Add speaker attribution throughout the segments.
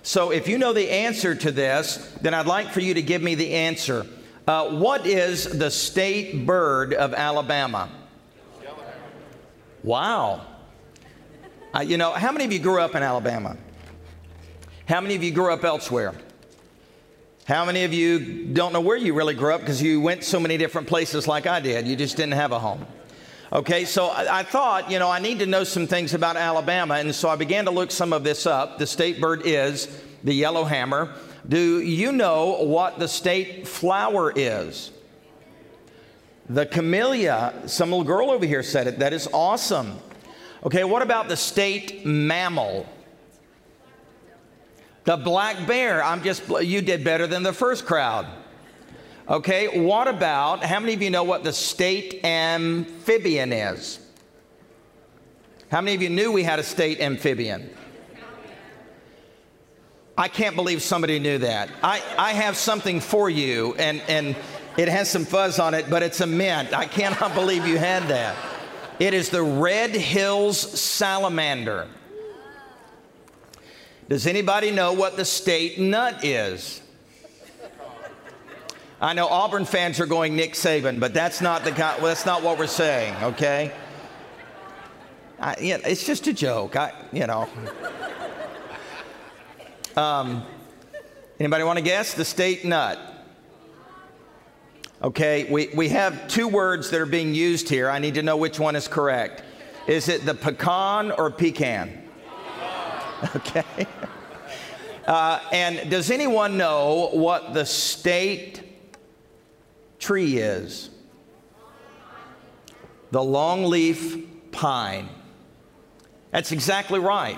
Speaker 1: So if you know the answer to this, then I'd like for you to give me the answer. What is the state bird of Alabama? Wow. You know, how many of you grew up in Alabama? How many of you grew up elsewhere? How many of you don't know where you really grew up because you went so many different places like I did? You just didn't have a home. Okay, so I thought, you know, I need to know some things about Alabama, and so I began to look some of this up. The state bird is the yellowhammer. Do you know what the state flower is? The camellia. Some little girl over here said it. That is awesome. Okay, what about the state mammal? The black bear. You did better than the first crowd. Okay, what about, how many of you know what the state amphibian is? How many of you knew we had a state amphibian? I can't believe somebody knew that. I have something for you, and it has some fuzz on it, but it's a mint. I cannot believe you had that. It is the Red Hills salamander. Does anybody know what the state nut is? I know Auburn fans are going Nick Saban, but that's not what we're saying, okay? It's just a joke, Anybody want to guess? The state nut. Okay, we have two words that are being used here. I need to know which one is correct. Is it the pecan or pecan? Okay. And does anyone know what the state tree is? The longleaf pine. That's exactly right.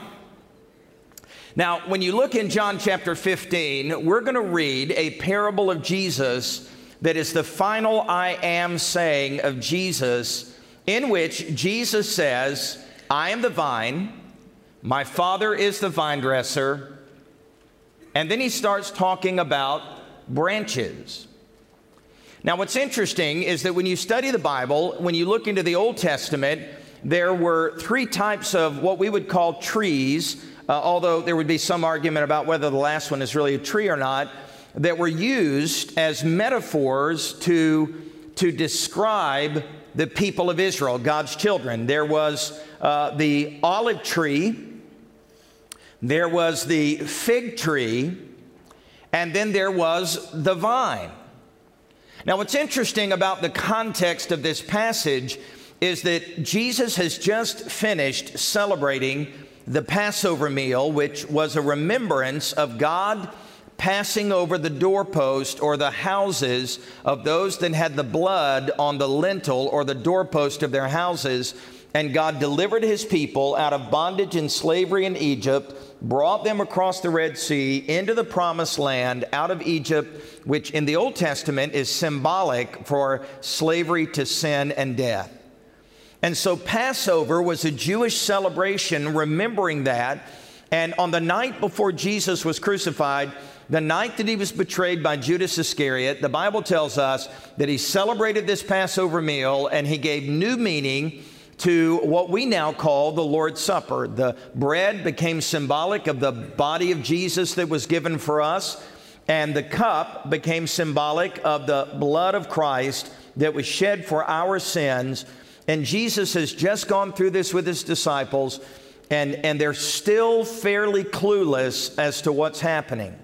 Speaker 1: Now, when you look in John chapter 15, we're going to read a parable of Jesus that is the final I am saying of Jesus, in which Jesus says, I am the vine, my Father is the vine dresser, and then he starts talking about branches. Now, what's interesting is that when you study the Bible, when you look into the Old Testament, there were three types of what we would call trees, although there would be some argument about whether the last one is really a tree or not, that were used as metaphors to describe the people of Israel, God's children. There was the olive tree, there was the fig tree, and then there was the vine. Now, what's interesting about the context of this passage is that Jesus has just finished celebrating the Passover meal, which was a remembrance of God passing over the doorpost or the houses of those that had the blood on the lintel or the doorpost of their houses. And God delivered his people out of bondage and slavery in Egypt, brought them across the Red Sea into the promised land out of Egypt, which in the Old Testament is symbolic for slavery to sin and death. And so Passover was a Jewish celebration remembering that. And on the night before Jesus was crucified, the night that he was betrayed by Judas Iscariot, the Bible tells us that he celebrated this Passover meal and he gave new meaning to what we now call the Lord's Supper. The bread became symbolic of the body of Jesus that was given for us, and the cup became symbolic of the blood of Christ that was shed for our sins. And Jesus has just gone through this with his disciples, and they're still fairly clueless as to what's happening.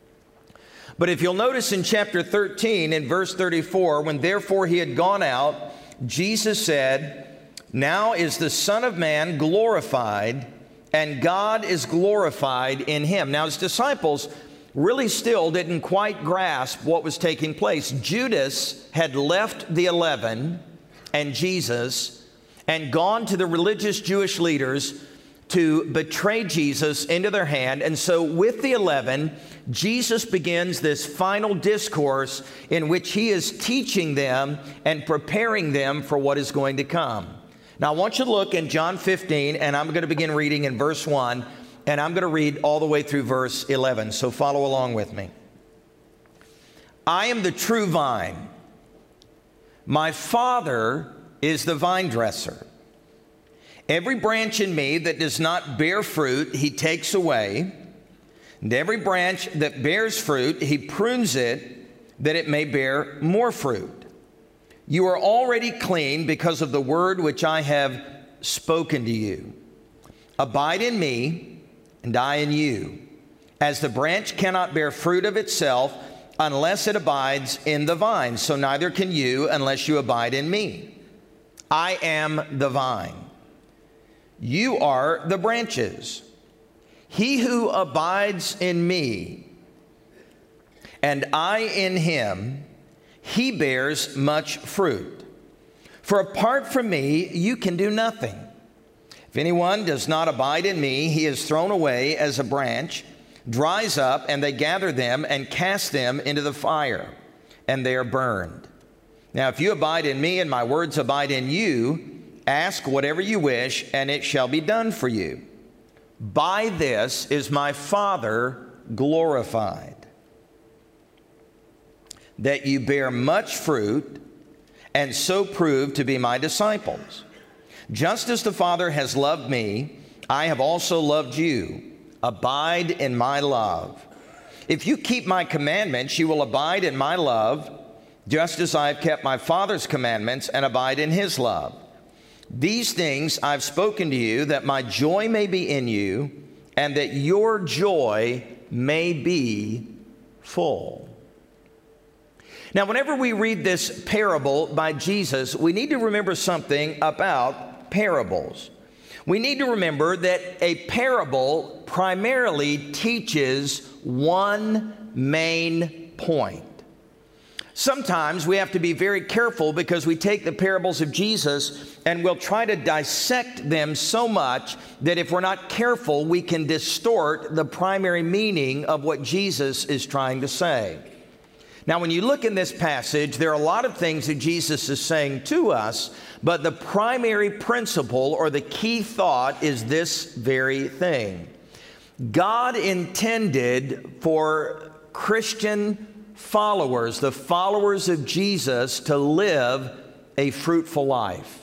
Speaker 1: But if you'll notice in chapter 13, in verse 34, when therefore he had gone out, Jesus said, now is the Son of Man glorified, and God is glorified in him. Now his disciples really still didn't quite grasp what was taking place. Judas had left the 11 and Jesus and gone to the religious Jewish leaders to betray Jesus into their hand. And so with the 11, Jesus begins this final discourse in which he is teaching them and preparing them for what is going to come. Now I want you to look in John 15, and I'm going to begin reading in verse 1, and I'm going to read all the way through verse 11. So follow along with me. I am the true vine. My Father is the vine dresser. Every branch in me that does not bear fruit, he takes away. And every branch that bears fruit, he prunes it that it may bear more fruit. You are already clean because of the word which I have spoken to you. Abide in me, and I in you. As the branch cannot bear fruit of itself unless it abides in the vine, so neither can you unless you abide in me. I am the vine. You are the branches. He who abides in me, and I in him, he bears much fruit. For apart from me, you can do nothing. If anyone does not abide in me, he is thrown away as a branch, dries up, and they gather them and cast them into the fire, and they are burned. Now, if you abide in me and my words abide in you, ask whatever you wish, and it shall be done for you. By this is my Father glorified, that you bear much fruit, and so prove to be my disciples. Just as the Father has loved me, I have also loved you. Abide in my love. If you keep my commandments, you will abide in my love, just as I have kept my Father's commandments and abide in his love. These things I've spoken to you, that my joy may be in you, and that your joy may be full. Now, whenever we read this parable by Jesus, we need to remember something about parables. We need to remember that a parable primarily teaches one main point. Sometimes we have to be very careful because we take the parables of Jesus and we'll try to dissect them so much that if we're not careful, we can distort the primary meaning of what Jesus is trying to say. Now, when you look in this passage, there are a lot of things that Jesus is saying to us, but the primary principle or the key thought is this very thing. God intended for Christian followers, the followers of Jesus, to live a fruitful life.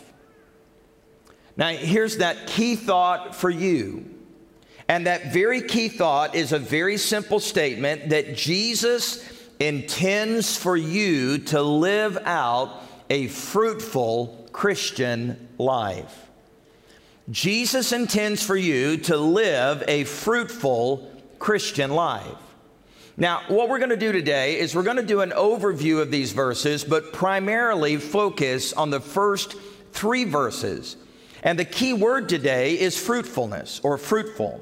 Speaker 1: Now, here's that key thought for you. And that very key thought is a very simple statement that Jesus intends for you to live out a fruitful Christian life. Jesus intends for you to live a fruitful Christian life. Now, what we're going to do today is we're going to do an overview of these verses, but primarily focus on the first 3 verses. And the key word today is fruitfulness or fruitful.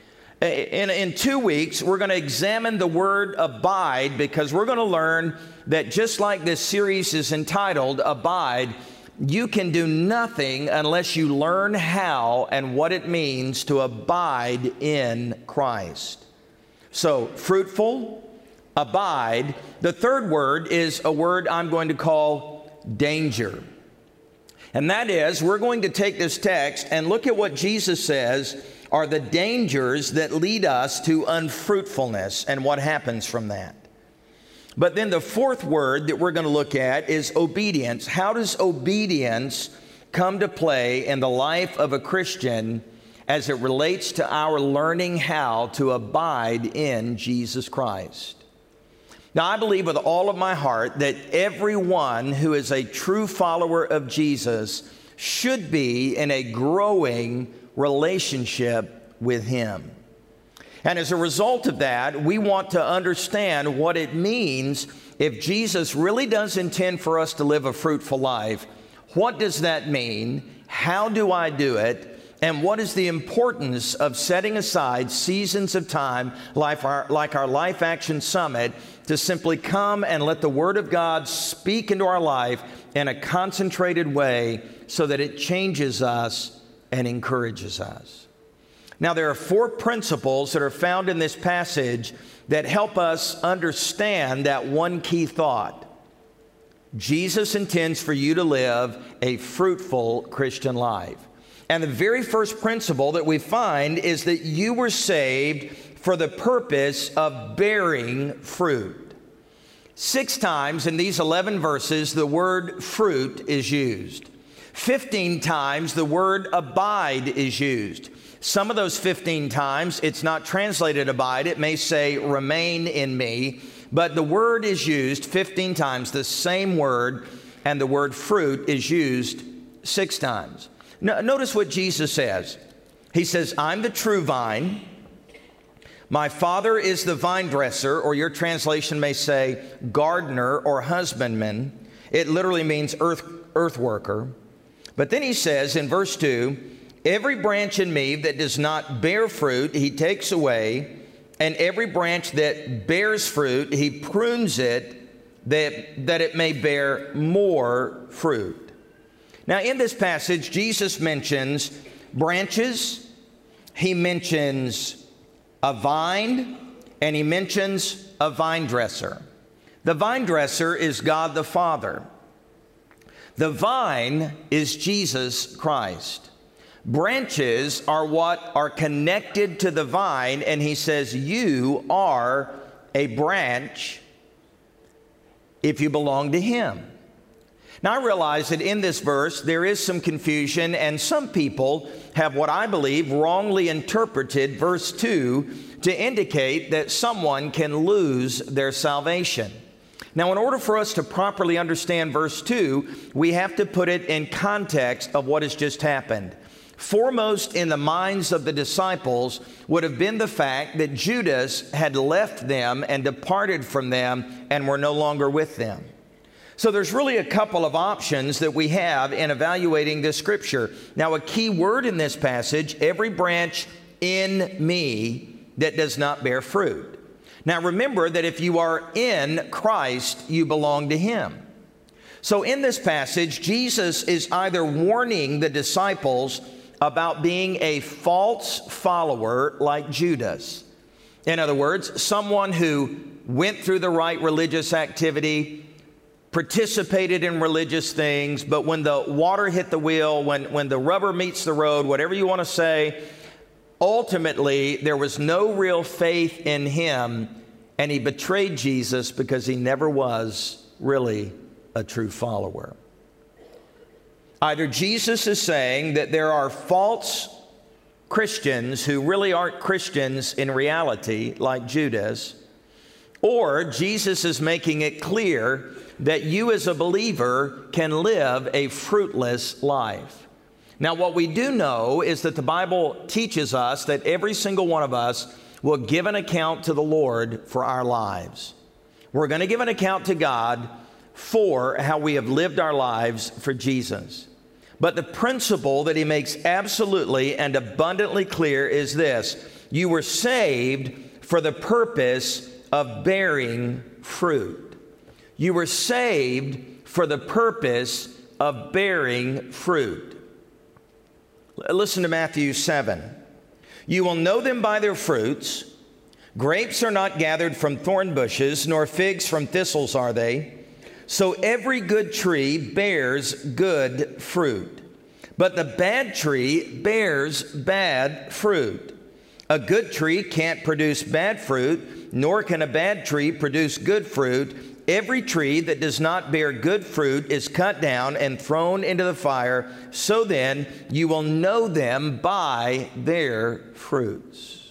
Speaker 1: In 2 weeks, we're going to examine the word abide, because we're going to learn that just like this series is entitled Abide, you can do nothing unless you learn how and what it means to abide in Christ. So, fruitful, abide. The third word is a word I'm going to call danger. And that is, we're going to take this text and look at what Jesus says are the dangers that lead us to unfruitfulness and what happens from that. But then the fourth word that we're going to look at is obedience. How does obedience come to play in the life of a Christian as it relates to our learning how to abide in Jesus Christ? Now, I believe with all of my heart that everyone who is a true follower of Jesus should be in a growing relationship with him. And as a result of that, we want to understand what it means if Jesus really does intend for us to live a fruitful life. What does that mean? How do I do it? And what is the importance of setting aside seasons of time like our Life Action Summit to simply come and let the Word of God speak into our life in a concentrated way so that it changes us and encourages us? Now, there are 4 principles that are found in this passage that help us understand that one key thought. Jesus intends for you to live a fruitful Christian life. And the very first principle that we find is that you were saved for the purpose of bearing fruit. 6 times in these 11 verses, the word fruit is used. 15 times the word abide is used. Some of those 15 times, it's not translated abide. It may say remain in me, but the word is used 15 times, the same word, and the word fruit is used 6 times. Notice what Jesus says. He says, I'm the true vine. My Father is the vine dresser, or your translation may say gardener or husbandman. It literally means earth worker. But then he says in verse 2, every branch in me that does not bear fruit, he takes away, and every branch that bears fruit, he prunes it, that it may bear more fruit. Now in this passage, Jesus mentions branches, he mentions a vine, and he mentions a vine dresser. The vine dresser is God the Father. The vine is Jesus Christ. Branches are what are connected to the vine, and he says, you are a branch if you belong to him. Now, I realize that in this verse there is some confusion, and some people have what I believe wrongly interpreted verse 2 to indicate that someone can lose their salvation. Now, in order for us to properly understand verse 2, we have to put it in context of what has just happened. Foremost in the minds of the disciples would have been the fact that Judas had left them and departed from them and were no longer with them. So there's really a couple of options that we have in evaluating this scripture. Now, a key word in this passage, every branch in me that does not bear fruit. Now, remember that if you are in Christ, you belong to him. So in this passage, Jesus is either warning the disciples about being a false follower like Judas. In other words, someone who went through the right religious activity, participated in religious things, but when the water hit the wheel, when the rubber meets the road, whatever you want to say, ultimately there was no real faith in him, and he betrayed Jesus because he never was really a true follower. Either Jesus is saying that there are false Christians who really aren't Christians in reality, like Judas, or Jesus is making it clear that you as a believer can live a fruitless life. Now, what we do know is that the Bible teaches us that every single one of us will give an account to the Lord for our lives. We're going to give an account to God for how we have lived our lives for Jesus. But the principle that he makes absolutely and abundantly clear is this: you were saved for the purpose of bearing fruit. You were saved for the purpose of bearing fruit. Listen to Matthew 7. You will know them by their fruits. Grapes are not gathered from thorn bushes, nor figs from thistles are they. So every good tree bears good fruit, but the bad tree bears bad fruit. A good tree can't produce bad fruit, nor can a bad tree produce good fruit. Every tree that does not bear good fruit is cut down and thrown into the fire. So then you will know them by their fruits.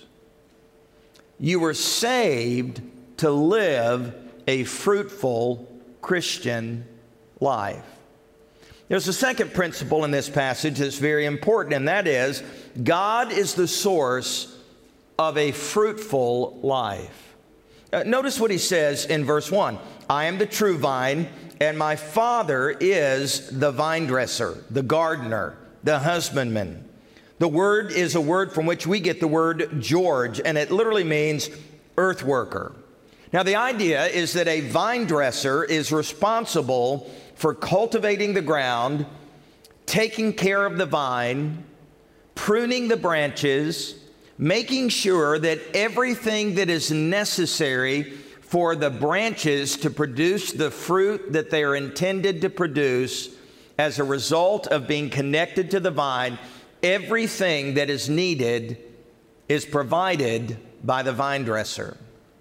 Speaker 1: You were saved to live a fruitful Christian life. There's a second principle in this passage that's very important, and that is God is the source of a fruitful life. Notice what he says in verse 1. I am the true vine, and my Father is the vine dresser, the gardener, the husbandman. The word is a word from which we get the word George, and it literally means earth worker. Now, the idea is that a vine dresser is responsible for cultivating the ground, taking care of the vine, pruning the branches, making sure that everything that is necessary for the branches to produce the fruit that they are intended to produce as a result of being connected to the vine, everything that is needed is provided by the vine dresser.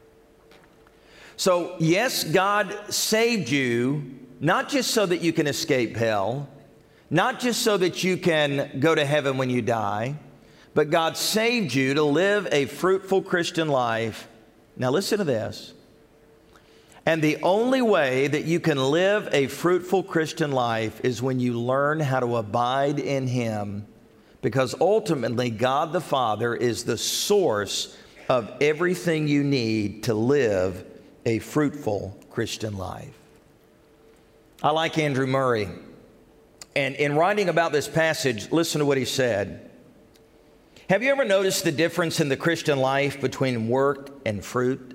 Speaker 1: So, yes, God saved you, not just so that you can escape hell, not just so that you can go to heaven when you die, But God saved you to live a fruitful Christian life. Now listen to this. And the only way that you can live a fruitful Christian life is when you learn how to abide in Him, because ultimately God the Father is the source of everything you need to live a fruitful Christian life. I like Andrew Murray, and in writing about this passage, listen to what he said. Have you ever noticed the difference in the Christian life between work and fruit?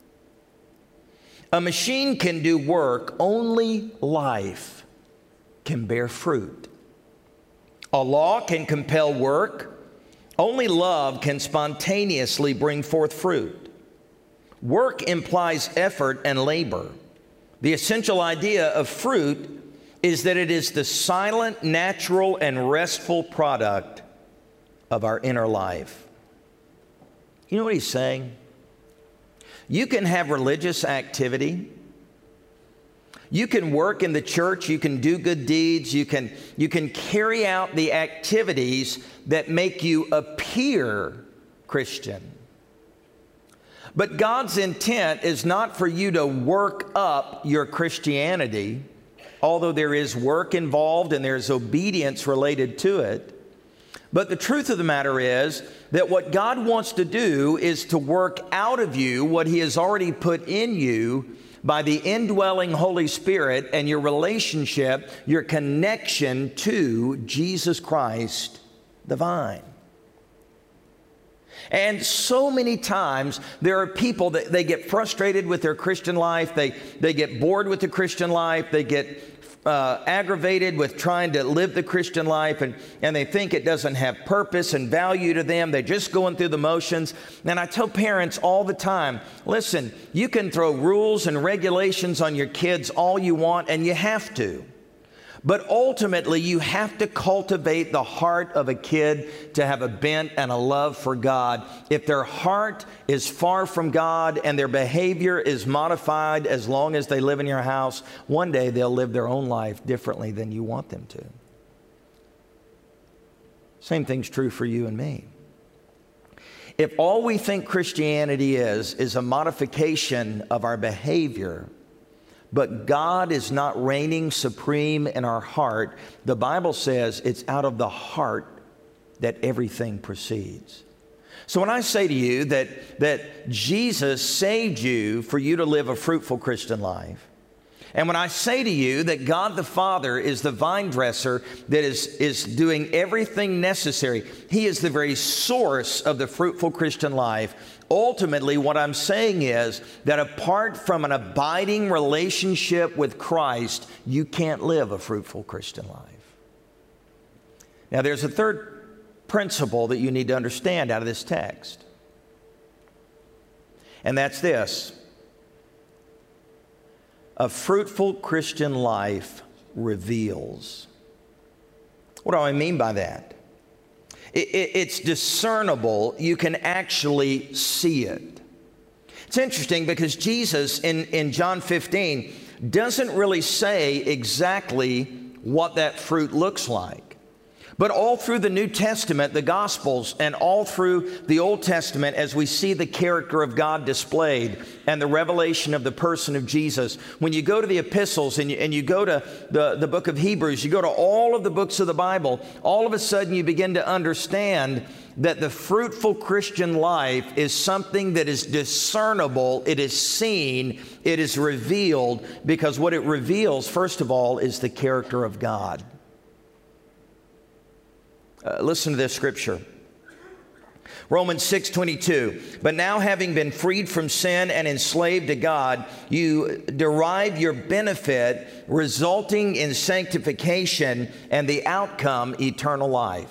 Speaker 1: A machine can do work, only life can bear fruit. A law can compel work, only love can spontaneously bring forth fruit. Work implies effort and labor. The essential idea of fruit is that it is the silent, natural, and restful product of our inner life. You know what he's saying? You can have religious activity. You can work in the church. You can do good deeds. You can carry out the activities that make you appear Christian. But God's intent is not for you to work up your Christianity, although there is work involved and there's obedience related to it. But the truth of the matter is that what God wants to do is to work out of you what He has already put in you by the indwelling Holy Spirit and your relationship, your connection to Jesus Christ, the vine. And so many times there are people that they get frustrated with their Christian life. They get bored with the Christian life. They get aggravated with trying to live the Christian life, and they think it doesn't have purpose and value to them. They're just going through the motions. And I tell parents all the time, listen, you can throw rules and regulations on your kids all you want, and you have to. But ultimately, you have to cultivate the heart of a kid to have a bent and a love for God. If their heart is far from God and their behavior is modified as long as they live in your house, one day they'll live their own life differently than you want them to. Same thing's true for you and me. If all we think Christianity is a modification of our behavior, but God is not reigning supreme in our heart, the Bible says it's out of the heart that everything proceeds. So when I say to you that Jesus saved you for you to live a fruitful Christian life, and when I say to you that God the Father is the vine dresser that is doing everything necessary, He is the very source of the fruitful Christian life. Ultimately, what I'm saying is that apart from an abiding relationship with Christ, you can't live a fruitful Christian life. Now, there's a third principle that you need to understand out of this text, and that's this. A fruitful Christian life reveals. What do I mean by that? It's discernible. You can actually see it. It's interesting because Jesus in John 15 doesn't really say exactly what that fruit looks like. But all through the New Testament, the Gospels, and all through the Old Testament, as we see the character of God displayed and the revelation of the person of Jesus, when you go to the epistles and you go to the book of Hebrews, you go to all of the books of the Bible, all of a sudden you begin to understand that the fruitful Christian life is something that is discernible, it is seen, it is revealed, because what it reveals, first of all, is the character of God. Listen to this scripture. Romans 6:22. But now, having been freed from sin and enslaved to God, you derive your benefit, resulting in sanctification and the outcome, eternal life.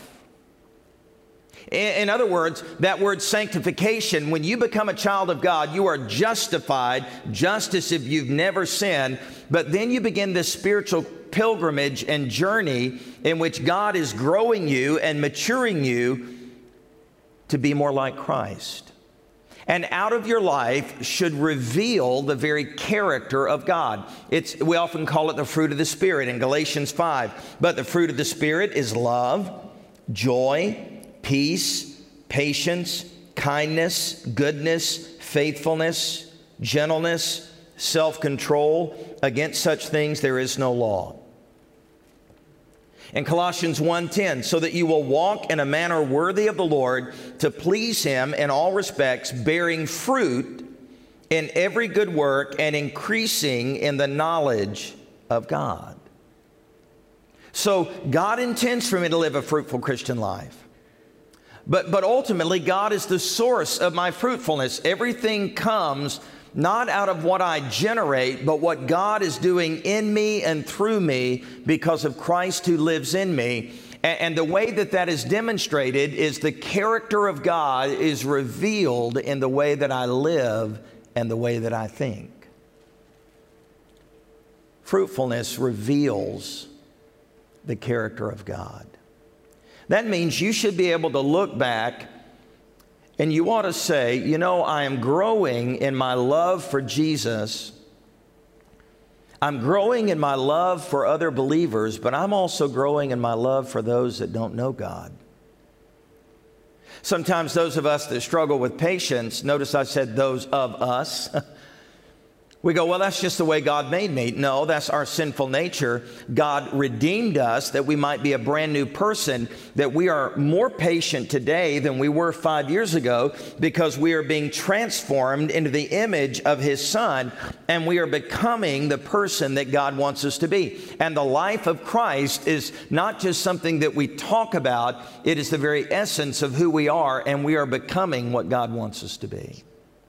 Speaker 1: In other words, that word sanctification, when you become a child of God, you are justified, just as if you've never sinned. But then you begin this spiritual pilgrimage and journey in which God is growing you and maturing you to be more like Christ. And out of your life should reveal the very character of God. We often call it the fruit of the Spirit in Galatians 5. But the fruit of the Spirit is love, joy, peace, patience, kindness, goodness, faithfulness, gentleness, self-control. Against such things there is no law. In Colossians 1:10, so that you will walk in a manner worthy of the Lord, to please Him in all respects, bearing fruit in every good work and increasing in the knowledge of God. So God intends for me to live a fruitful Christian life. But ultimately, God is the source of my fruitfulness. Everything comes not out of what I generate, but what God is doing in me and through me because of Christ who lives in me. And the way that that is demonstrated is the character of God is revealed in the way that I live and the way that I think. Fruitfulness reveals the character of God. That means you should be able to look back and you ought to say, you know, I am growing in my love for Jesus. I'm growing in my love for other believers, but I'm also growing in my love for those that don't know God. Sometimes those of us that struggle with patience, notice I said those of us, we go, well, that's just the way God made me. No, that's our sinful nature. God redeemed us that we might be a brand new person, that we are more patient today than we were 5 years ago because we are being transformed into the image of His Son, and we are becoming the person that God wants us to be. And the life of Christ is not just something that we talk about, it is the very essence of who we are, and we are becoming what God wants us to be.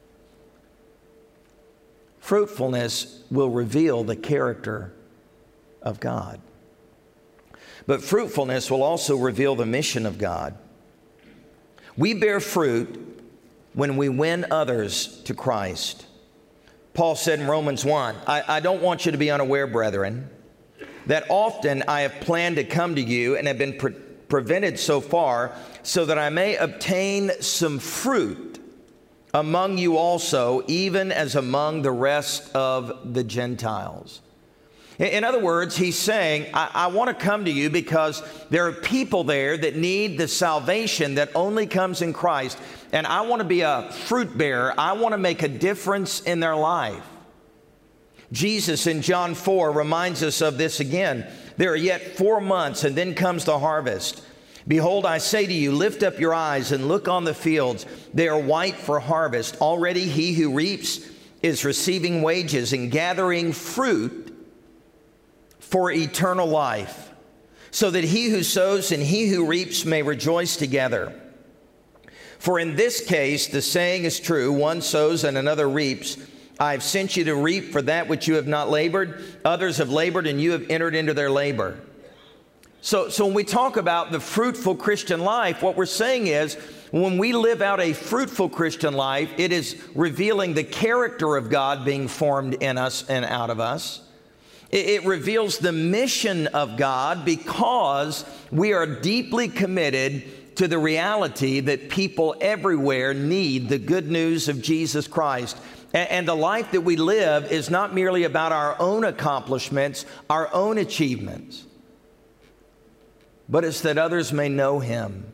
Speaker 1: Fruitfulness will reveal the character of God. But fruitfulness will also reveal the mission of God. We bear fruit when we win others to Christ. Paul said in Romans 1, I don't want you to be unaware, brethren, that often I have planned to come to you and have been prevented so far, so that I may obtain some fruit among you also, even as among the rest of the Gentiles. In other words, he's saying, I want to come to you because there are people there that need the salvation that only comes in Christ, and I want to be a fruit bearer. I want to make a difference in their life. Jesus in John 4 reminds us of this again. There are yet 4 months, and then comes the harvest. Behold, I say to you, lift up your eyes and look on the fields. They are white for harvest. Already he who reaps is receiving wages and gathering fruit for eternal life, so that he who sows and he who reaps may rejoice together. For in this case, the saying is true, one sows and another reaps. I have sent you to reap for that which you have not labored. Others have labored and you have entered into their labor. So when we talk about the fruitful Christian life, what we're saying is when we live out a fruitful Christian life, it is revealing the character of God being formed in us and out of us. It reveals the mission of God because we are deeply committed to the reality that people everywhere need the good news of Jesus Christ. And the life that we live is not merely about our own accomplishments, our own achievements, but it's that others may know Him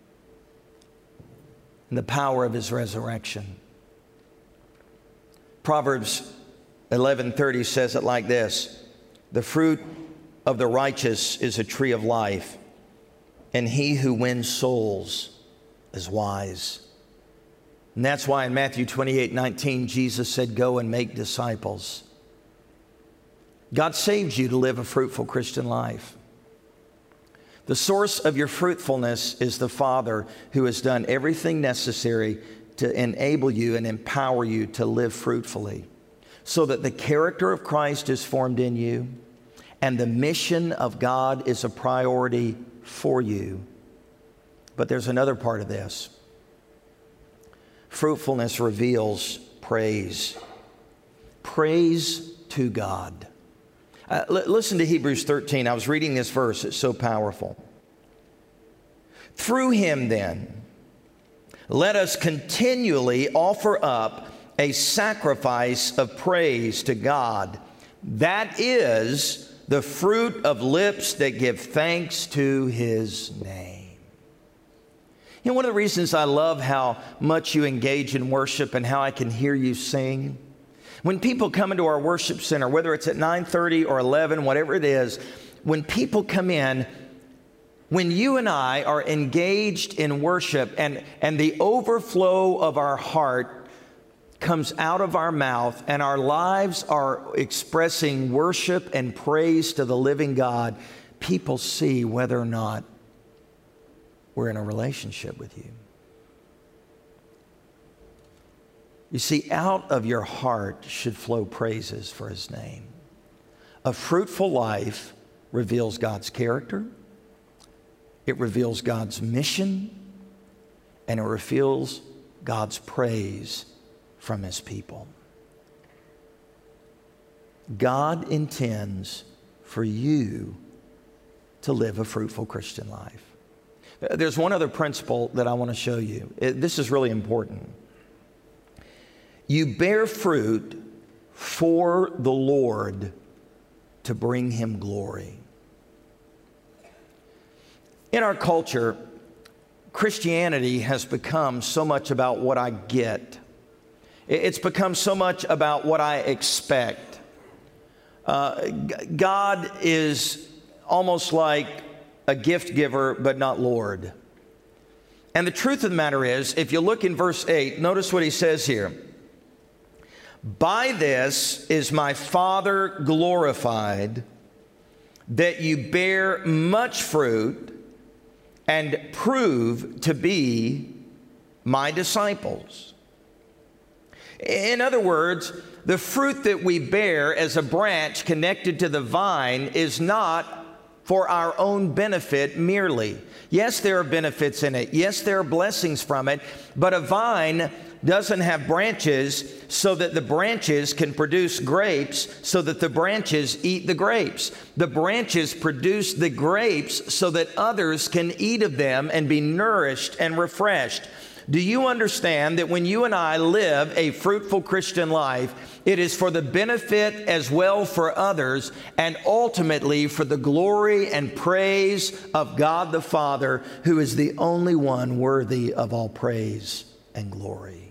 Speaker 1: and the power of His resurrection. Proverbs 11:30 says it like this: the fruit of the righteous is a tree of life, and he who wins souls is wise. And that's why in Matthew 28:19, Jesus said, go and make disciples. God saved you to live a fruitful Christian life. The source of your fruitfulness is the Father, who has done everything necessary to enable you and empower you to live fruitfully, so that the character of Christ is formed in you and the mission of God is a priority for you. But there's another part of this. Fruitfulness reveals praise. Praise to God. Listen to Hebrews 13. I was reading this verse. It's so powerful. Through Him, then, let us continually offer up a sacrifice of praise to God. That is the fruit of lips that give thanks to His name. You know, one of the reasons I love how much you engage in worship and how I can hear you sing, when people come into our worship center, whether it's at 9:30 or 11, whatever it is, when people come in, when you and I are engaged in worship and the overflow of our heart comes out of our mouth and our lives are expressing worship and praise to the living God, people see whether or not we're in a relationship with you. You see, out of your heart should flow praises for His name. A fruitful life reveals God's character, it reveals God's mission, and it reveals God's praise from His people. God intends for you to live a fruitful Christian life. There's one other principle that I want to show you. This is really important. You bear fruit for the Lord to bring Him glory. In our culture, Christianity has become so much about what I get. It's become so much about what I expect. God is almost like a gift giver, but not Lord. And the truth of the matter is, if you look in verse 8, notice what He says here. By this is my Father glorified, that you bear much fruit and prove to be my disciples. In other words, the fruit that we bear as a branch connected to the vine is not for our own benefit merely. Yes, there are benefits in it. Yes, there are blessings from it. But a vine doesn't have branches so that the branches can produce grapes so that the branches eat the grapes. The branches produce the grapes so that others can eat of them and be nourished and refreshed. Do you understand that when you and I live a fruitful Christian life, it is for the benefit as well for others and ultimately for the glory and praise of God the Father, who is the only one worthy of all praise and glory?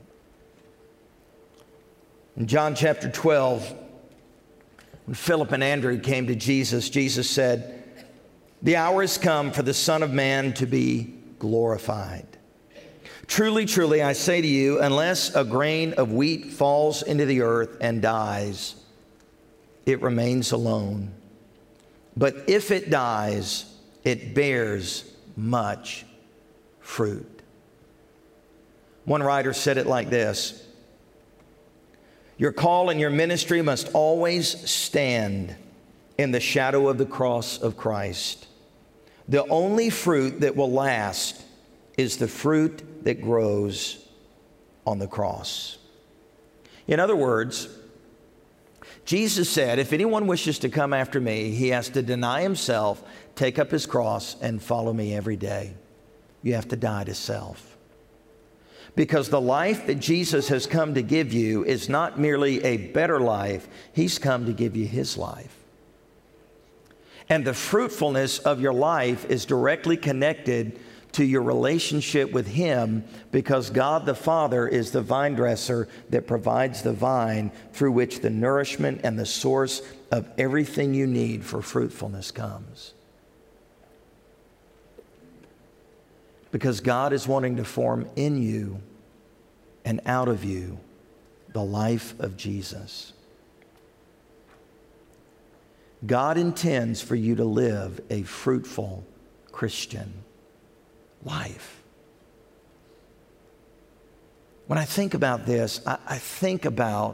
Speaker 1: In John chapter 12, when Philip and Andrew came to Jesus, Jesus said, "The hour has come for the Son of Man to be glorified. Truly, truly, I say to you, unless a grain of wheat falls into the earth and dies, it remains alone. But if it dies, it bears much fruit." One writer said it like this: your call and your ministry must always stand in the shadow of the cross of Christ. The only fruit that will last is the fruit that grows on the cross. In other words, Jesus said, if anyone wishes to come after me, he has to deny himself, take up his cross, and follow me every day. You have to die to self. Because the life that Jesus has come to give you is not merely a better life, He's come to give you His life. And the fruitfulness of your life is directly connected to your relationship with Him, because God the Father is the vine dresser that provides the vine through which the nourishment and the source of everything you need for fruitfulness comes. Because God is wanting to form in you and out of you the life of Jesus. God intends for you to live a fruitful Christian life. When I think about this, I think about,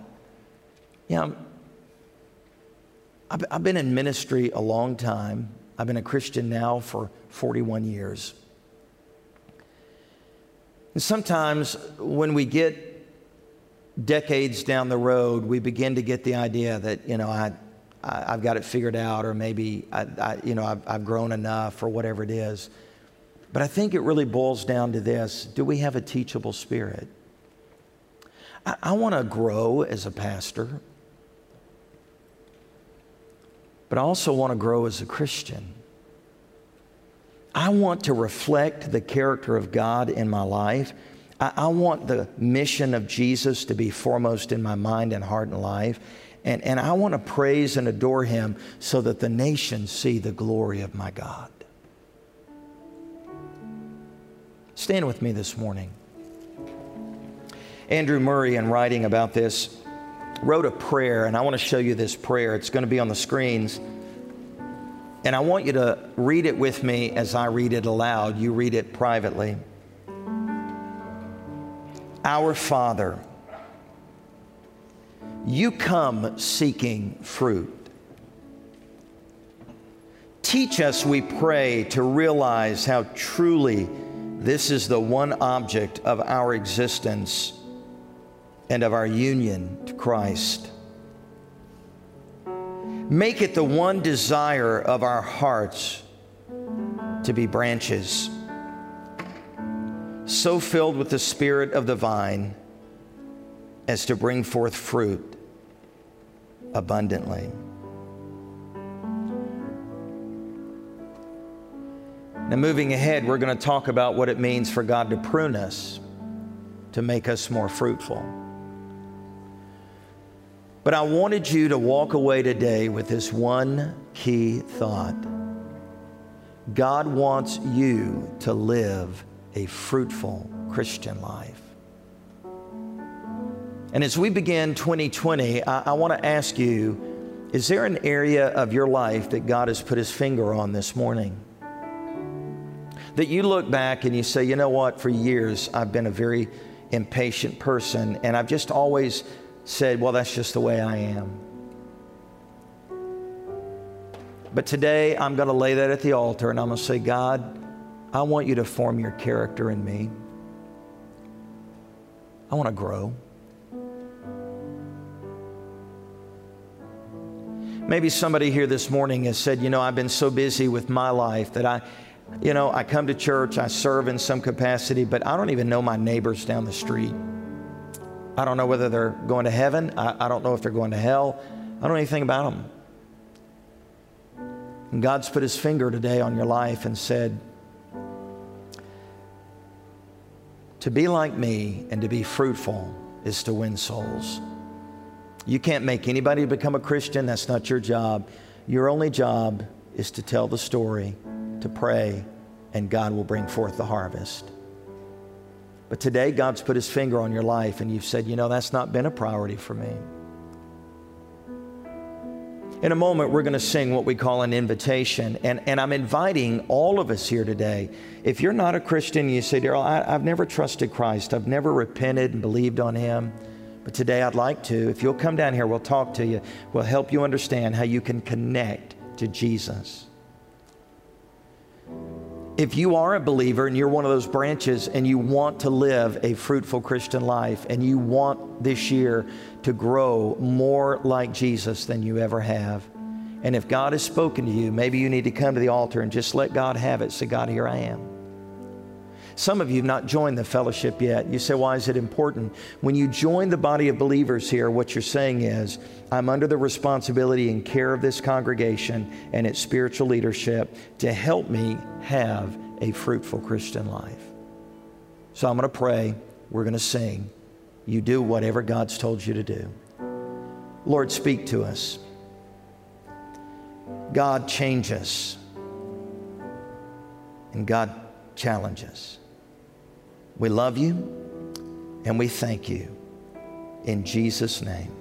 Speaker 1: I've been in ministry a long time. I've been a Christian now for 41 years. And sometimes when we get decades down the road, we begin to get the idea that, I've got it figured out, or maybe I've grown enough, or whatever it is. But I think it really boils down to this: do we have a teachable spirit? I want to grow as a pastor, but I also want to grow as a Christian. I want to reflect the character of God in my life. I want the mission of Jesus to be foremost in my mind and heart and life. And I want to praise and adore Him so that the nations see the glory of my God. Stand with me this morning. Andrew Murray, in writing about this, wrote a prayer, and I want to show you this prayer. It's going to be on the screens. And I want you to read it with me as I read it aloud. You read it privately. Our Father, you come seeking fruit. Teach us, we pray, to realize how truly this is the one object of our existence and of our union to Christ. Make it the one desire of our hearts to be branches, so filled with the Spirit of the vine as to bring forth fruit abundantly. Now, moving ahead, we're going to talk about what it means for God to prune us, to make us more fruitful. But I wanted you to walk away today with this one key thought. God wants you to live a fruitful Christian life. And as we begin 2020, I want to ask you, is there an area of your life that God has put His finger on this morning? That you look back and you say, you know what, for years I've been a very impatient person, and I've just always said, well, that's just the way I am. But today I'm going to lay that at the altar, and I'm going to say, God, I want you to form your character in me. I want to grow. Maybe somebody here this morning has said, you know, I've been so busy with my life that I come to church, I serve in some capacity, but I don't even know my neighbors down the street. I don't know whether they're going to heaven. I don't know if they're going to hell. I don't know anything about them. And God's put His finger today on your life and said, to be like me and to be fruitful is to win souls. You can't make anybody become a Christian. That's not your job. Your only job is to tell the story, to pray, and God will bring forth the harvest. But today, God's put His finger on your life, and you've said, you know, that's not been a priority for me. In a moment, we're going to sing what we call an invitation, and I'm inviting all of us here today. If you're not a Christian, you say, Daryl, I've never trusted Christ. I've never repented and believed on Him. But today I'd like to. If you'll come down here, we'll talk to you. We'll help you understand how you can connect to Jesus. If you are a believer and you're one of those branches and you want to live a fruitful Christian life and you want this year to grow more like Jesus than you ever have, and if God has spoken to you, maybe you need to come to the altar and just let God have it. Say, God, here I am. Some of you have not joined the fellowship yet. You say, why is it important? When you join the body of believers here, what you're saying is, I'm under the responsibility and care of this congregation and its spiritual leadership to help me have a fruitful Christian life. So I'm going to pray. We're going to sing. You do whatever God's told you to do. Lord, speak to us. God, change us. And God, challenge us. We love you and we thank you in Jesus' name.